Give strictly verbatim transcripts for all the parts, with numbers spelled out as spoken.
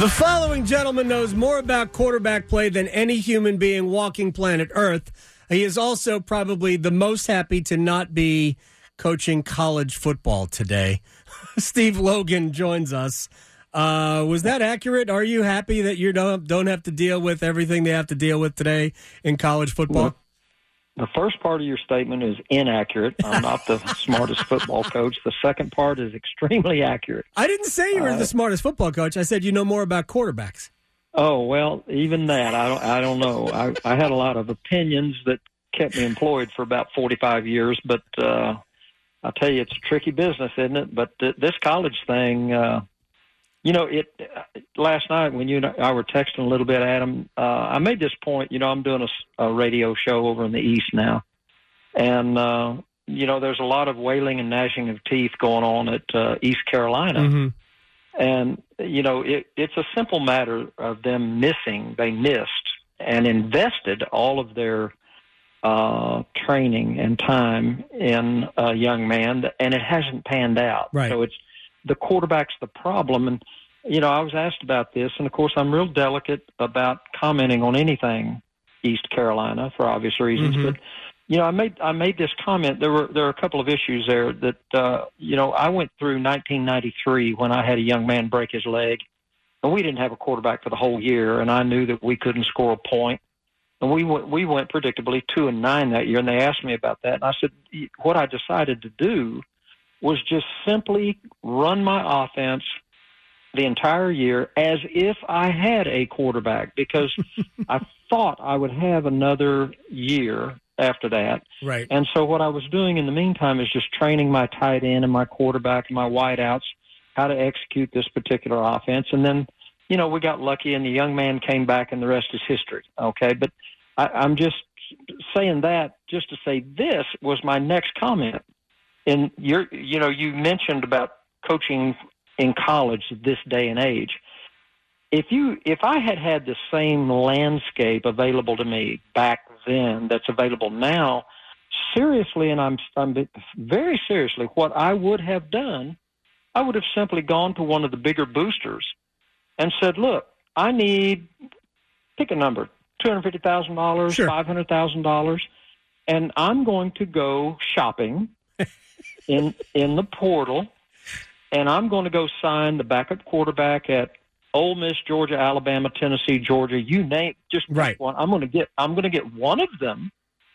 The following gentleman knows more about quarterback play than any human being walking planet Earth. He is also probably the most happy to not be coaching college football today. Steve Logan joins us. Uh, was that accurate? Are you happy that you don't, don't have to deal with everything they have to deal with today in college football? Well, the first part of your statement is inaccurate. I'm not the smartest football coach. The second part is extremely accurate. I didn't say you were uh, the smartest football coach. I said you know more about quarterbacks. Oh, well, even that, I don't, I don't know. I, I had a lot of opinions that kept me employed for about forty-five years, but uh, I'll tell you, it's a tricky business, isn't it? But th- this college thing, uh, you know, it. Uh, last night when you and I were texting a little bit, Adam, uh, I made this point. You know, I'm doing a, a radio show over in the East now, and uh, you know, there's a lot of wailing and gnashing of teeth going on at uh, East Carolina, mm-hmm. and you know, it, it's a simple matter of them missing. They missed and invested all of their uh, training and time in a young man, and it hasn't panned out. Right. So it's the quarterback's the problem. And, you know, I was asked about this, and of course I'm real delicate about commenting on anything East Carolina for obvious reasons. Mm-hmm. But, you know, I made, I made this comment. There were, there were a couple of issues there that, uh, you know, I went through nineteen ninety-three when I had a young man break his leg, and we didn't have a quarterback for the whole year. And I knew that we couldn't score a point. And we went, we went predictably two and nine that year, and they asked me about that. And I said, what I decided to do was just simply run my offense the entire year as if I had a quarterback, because I thought I would have another year after that. Right. And so what I was doing in the meantime is just training my tight end and my quarterback and my wideouts how to execute this particular offense. And then, you know, we got lucky and the young man came back and the rest is history. Okay. But I, I'm just saying that just to say this was my next comment. And you're, you know, you mentioned about coaching in college this day and age. If you, if I had had the same landscape available to me back then that's available now, seriously, and I'm, I'm very seriously, what I would have done, I would have simply gone to one of the bigger boosters and said, look, I need, pick a number, two hundred fifty thousand dollars, sure. five hundred thousand dollars, and I'm going to go shopping in in the portal, and I'm going to go sign the backup quarterback at Ole Miss, Georgia, Alabama, Tennessee, Georgia, you name, just right. one. I'm going to get I'm going to get one of them,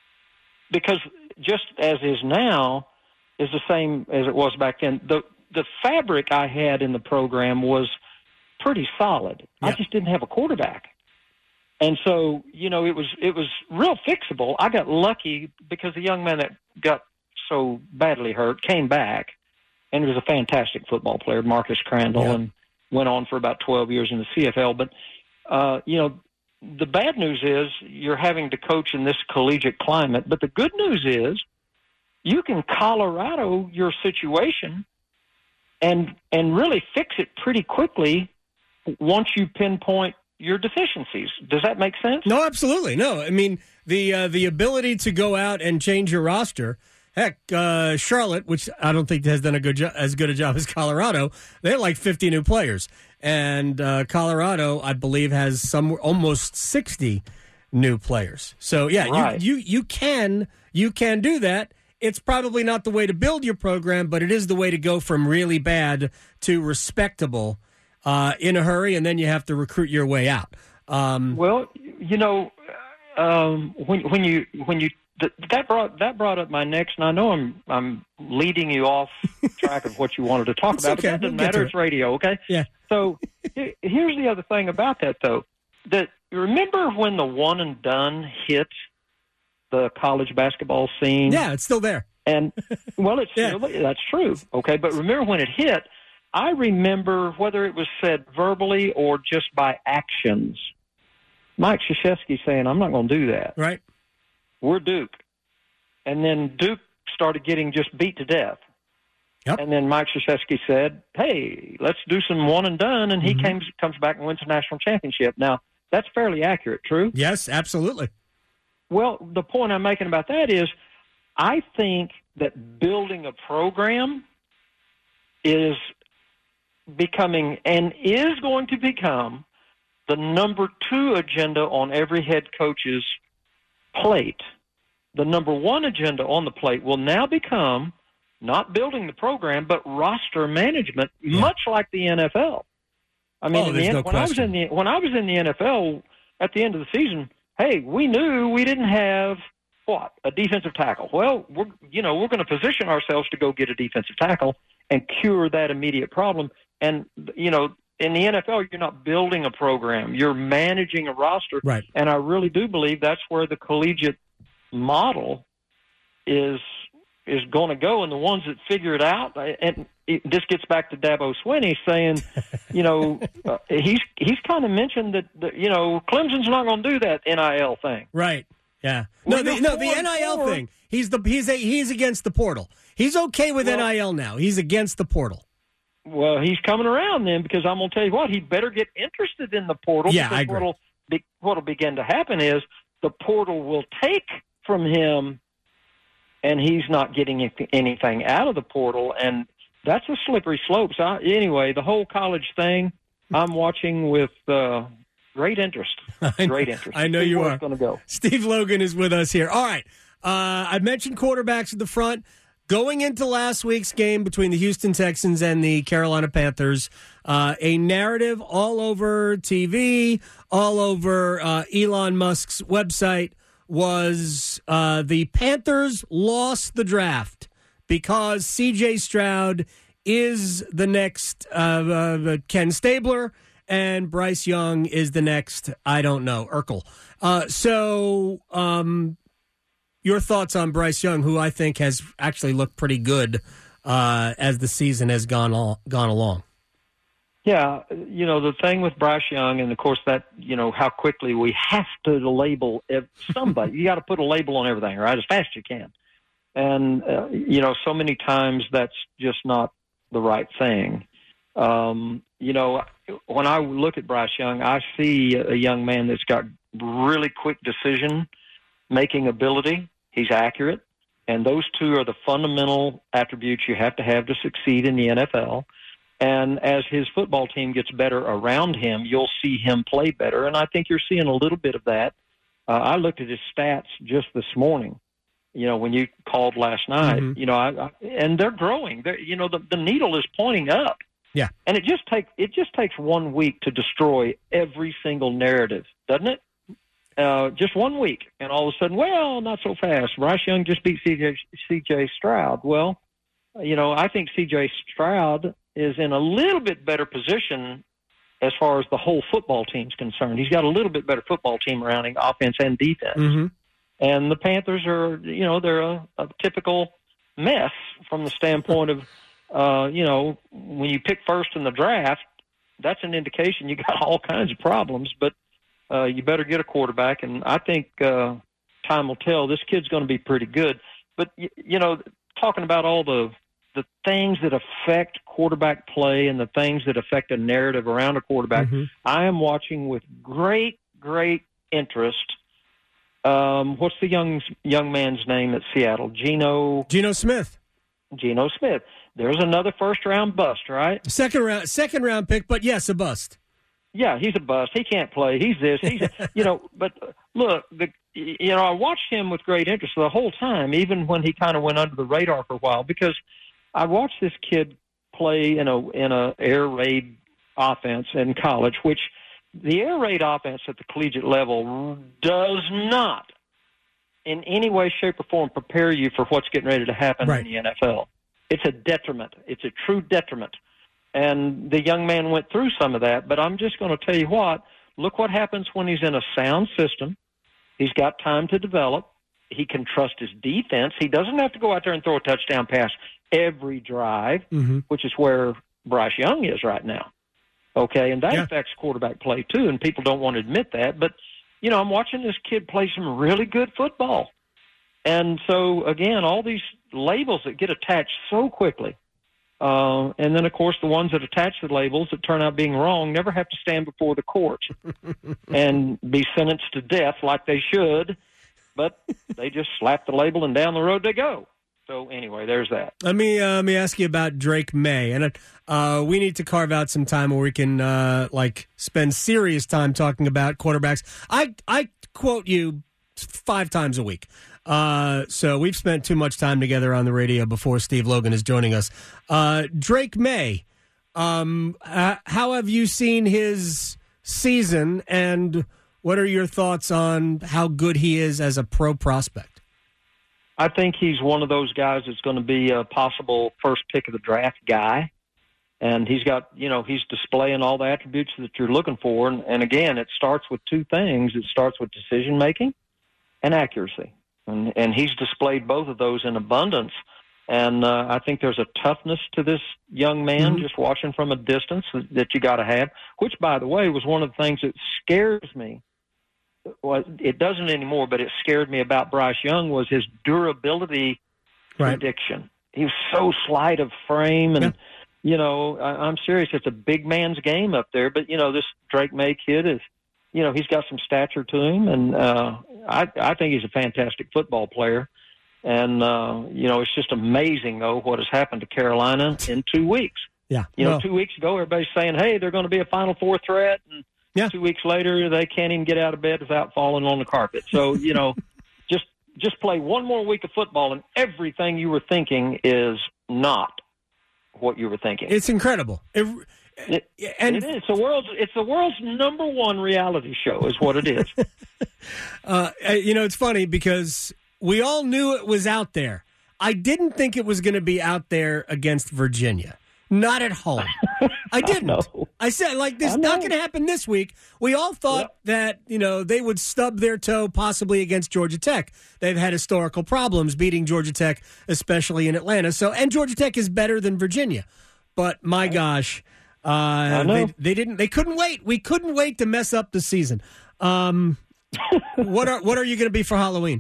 because just as is now is the same as it was back then. The the fabric I had in the program was pretty solid. Yep. I just didn't have a quarterback. And so, you know, it was it was real fixable. I got lucky because the young man that got so badly hurt came back, and he was a fantastic football player, Marcus Crandall, yeah. and went on for about twelve years in the C F L. But, uh, you know, the bad news is you're having to coach in this collegiate climate. But the good news is you can Colorado your situation and and really fix it pretty quickly once you pinpoint your deficiencies. Does that make sense? No, absolutely. No, I mean, the uh, the ability to go out and change your roster. Heck, uh, Charlotte, which I don't think has done a good jo- as good a job as Colorado, they had like fifty new players. And uh, Colorado, I believe, has some almost sixty new players. So, yeah, right. you, you you can you can do that. It's probably not the way to build your program, but it is the way to go from really bad to respectable uh, in a hurry, and then you have to recruit your way out. Um, well, you know, um, when when you when you that brought that brought up my next, and I know I'm I'm leading you off track of what you wanted to talk It's about, okay. but that doesn't We'll matter. it. It's radio, okay? Yeah. So here's the other thing about that, though. That remember when the one and done hit the college basketball scene? Yeah, it's still there. And well, it's yeah. still, that's true. Okay, but remember when it hit? I remember whether it was said verbally or just by actions. Mike Krzyzewski saying, "I'm not going to do that." Right. We're Duke. And then Duke started getting just beat to death. Yep. And then Mike Krzyzewski said, hey, let's do some one and done. And he mm-hmm. comes, comes back and wins the national championship. Now, that's fairly accurate, true? Yes, absolutely. Well, the point I'm making about that is I think that building a program is becoming and is going to become the number two agenda on every head coach's plate. The number one agenda on the plate will now become not building the program, but roster management, yeah. much like the N F L. I mean, oh, in the, no when I was in the when I was in the N F L at the end of the season, hey, we knew we didn't have what a defensive tackle. Well, we're you know we're going to position ourselves to go get a defensive tackle and cure that immediate problem. And you know, in the N F L, you're not building a program; you're managing a roster. Right. And I really do believe that's where the collegiate model is is going to go, and the ones that figure it out, and it, this gets back to Dabo Swinney saying, you know, uh, he's he's kind of mentioned that, that, you know, Clemson's not going to do that N I L thing. Right. Yeah. No, the, no, the N I L forward. thing. He's the he's a, he's against the portal. He's okay with well, N I L now. He's against the portal. Well, he's coming around then, because I'm going to tell you what, he better get interested in the portal. Yeah, because I agree. What'll, be, what'll begin to happen is the portal will take from him, and he's not getting anything out of the portal, and that's a slippery slope. So I, anyway, the whole college thing, I'm watching with uh, great interest. Great interest. I know you are. Going to go. Steve Logan is with us here. All right. Uh, I mentioned quarterbacks at the front. Going into last week's game between the Houston Texans and the Carolina Panthers, uh, a narrative all over T V, all over uh, Elon Musk's website, was uh, the Panthers lost the draft because C J Stroud is the next uh, uh, Ken Stabler and Bryce Young is the next, I don't know, Urkel. Uh, so um, your thoughts on Bryce Young, who I think has actually looked pretty good uh, as the season has gone all, gone along. Yeah, you know, the thing with Bryce Young, and of course that, you know, how quickly we have to label somebody. You got to put a label on everything, right, as fast as you can. And, uh, you know, so many times that's just not the right thing. Um, you know, when I look at Bryce Young, I see a young man that's got really quick decision-making ability. He's accurate. And those two are the fundamental attributes you have to have to succeed in the N F L. And as his football team gets better around him, you'll see him play better. And I think you're seeing a little bit of that. Uh, I looked at his stats just this morning, you know, when you called last night, mm-hmm. you know, I, I, and they're growing. They're, you know, the, the needle is pointing up. Yeah. And it just takes it just takes one week to destroy every single narrative, doesn't it? Uh, just one week. And all of a sudden, well, not so fast. Bryce Young just beat C J, C J Stroud. Well, you know, I think C J Stroud is in a little bit better position as far as the whole football team's concerned. He's got a little bit better football team around him, offense and defense. Mm-hmm. And the Panthers are, you know, they're a, a typical mess from the standpoint of, uh, you know, when you pick first in the draft, that's an indication you got all kinds of problems, but uh, you better get a quarterback. And I think uh, time will tell. This kid's going to be pretty good. But, you, you know, talking about all the the things that affect quarterback play and the things that affect a narrative around a quarterback, mm-hmm. I am watching with great, great interest. Um, what's the young young man's name at Seattle? Geno Geno Smith. Geno Smith. There's another first round bust, right? Second round, second round pick, but yes, a bust. Yeah, he's a bust. He can't play. He's this. He's you know. But look, the you know, I watched him with great interest the whole time, even when he kind of went under the radar for a while, because I watched this kid play in a in a air raid offense in college, which the air raid offense at the collegiate level does not in any way, shape, or form prepare you for what's getting ready to happen right. in the N F L. It's a detriment. It's a true detriment. And the young man went through some of that, but I'm just going to tell you what, look what happens when he's in a sound system. He's got time to develop. He can trust his defense. He doesn't have to go out there and throw a touchdown pass every drive, mm-hmm. which is where Bryce Young is right now. Okay, and that yeah. affects quarterback play too, and people don't want to admit that. But, you know, I'm watching this kid play some really good football. And so, again, all these labels that get attached so quickly, uh, and then, of course, the ones that attach the labels that turn out being wrong never have to stand before the court and be sentenced to death like they should, but they just slap the label and down the road they go. So anyway, there's that. Let me uh, let me ask you about Drake May, and uh, we need to carve out some time where we can uh, like spend serious time talking about quarterbacks. I I quote you five times a week, uh, so we've spent too much time together on the radio before Steve Logan is joining us. Uh, Drake May, um, uh, how have you seen his season, and what are your thoughts on how good he is as a pro prospect? I think he's one of those guys that's going to be a possible first pick of the draft guy. And he's got, you know, he's displaying all the attributes that you're looking for. And, and again, it starts with two things. It starts with decision-making and accuracy. And, and he's displayed both of those in abundance. And uh, I think there's a toughness to this young man, mm-hmm. just watching from a distance, that, that you got to have, which, by the way, was one of the things that scares me. Well, it doesn't anymore, but it scared me about Bryce Young was his durability right. prediction. He was so slight of frame, and yeah. you know, I, I'm serious. It's a big man's game up there. But you know, this Drake May kid is, you know, he's got some stature to him, and uh, I, I think he's a fantastic football player. And uh, you know, it's just amazing though what has happened to Carolina in two weeks. Yeah, you know, well, two weeks ago, everybody's saying, "Hey, they're going to be a Final Four threat," and yeah. Two weeks later, they can't even get out of bed without falling on the carpet. So, you know, just just play one more week of football, and everything you were thinking is not what you were thinking. It's incredible. It, it, and it is. It's the world's, it's the world's number one reality show is what it is. uh, you know, it's funny because we all knew it was out there. I didn't think it was going to be out there against Virginia. Not at home. I didn't. I, I said, like, this is not going to happen this week. We all thought yep. that, you know, they would stub their toe possibly against Georgia Tech. They've had historical problems beating Georgia Tech, especially in Atlanta. So, and Georgia Tech is better than Virginia. But my gosh, uh, they, they didn't. They couldn't wait. We couldn't wait to mess up the season. Um, what are what are you going to be for Halloween?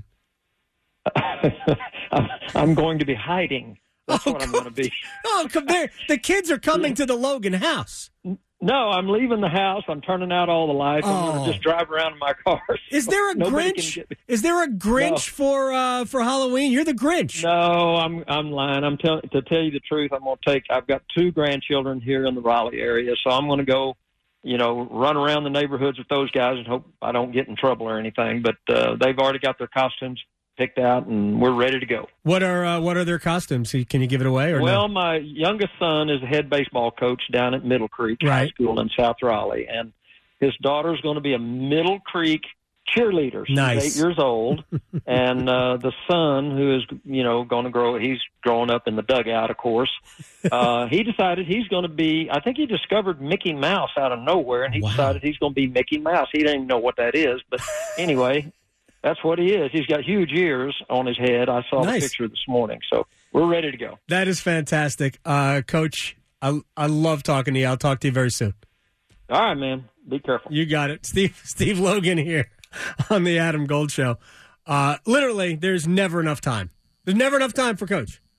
I'm going to be hiding. That's oh, what I'm going to be. Oh, come there. The kids are coming to the Logan house. No, I'm leaving the house. I'm turning out all the lights. Oh. I'm going to just drive around in my car. So is there a Grinch? Is there a Grinch no. for uh, for Halloween? You're the Grinch. No, I'm I'm lying. I'm tell, to tell you the truth. I'm going to take. I've got two grandchildren here in the Raleigh area, so I'm going to go, you know, run around the neighborhoods with those guys and hope I don't get in trouble or anything. But uh, they've already got their costumes picked out, and we're ready to go. What are uh, what are their costumes? Can you give it away? Or well, no? My youngest son is a head baseball coach down at Middle Creek right. High School in South Raleigh, and his daughter's going to be a Middle Creek cheerleader. She's nice. eight years old, and uh, the son, who is you know going to grow, he's growing up in the dugout, of course. Uh, he decided he's going to be. I think he discovered Mickey Mouse out of nowhere, and he wow. decided he's going to be Mickey Mouse. He didn't even know what that is, but anyway. That's what he is. He's got huge ears on his head. I saw nice. the picture this morning, so we're ready to go. That is fantastic. Uh, Coach, I, I love talking to you. I'll talk to you very soon. All right, man. Be careful. You got it. Steve Steve Logan here on the Adam Gold Show. Uh, literally, there's never enough time. There's never enough time for Coach.